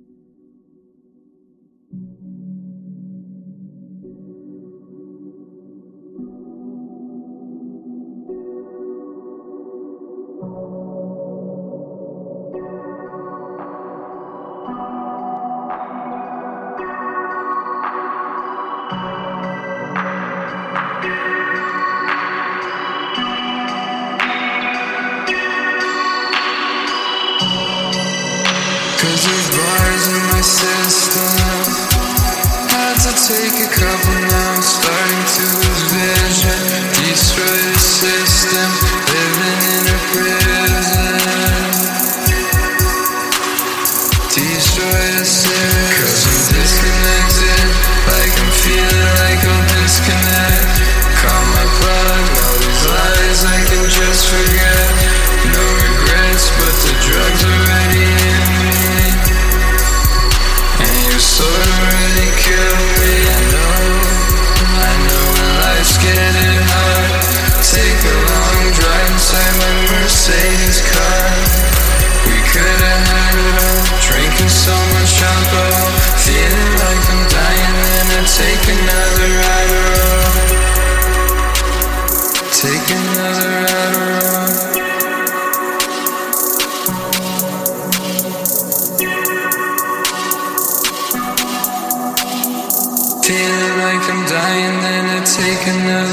Cause there's bars in my system. Had to take a couple now, starting to lose vision. Destroy the system, living in a prison. Destroy the system. Cause I'm disconnected, like I'm feeling like I'll disconnect. Call my plug, all these lies I can just forget. No regrets, but the drugs already in me. And your sword already killed me. I know when life's getting hard. Take a long drive inside my Mercedes car. We could've had it all, drinking so much alcohol. Feeling like I'm dying, then I take another Adderall. Take another Adderall. Feeling like I'm dying, then I take another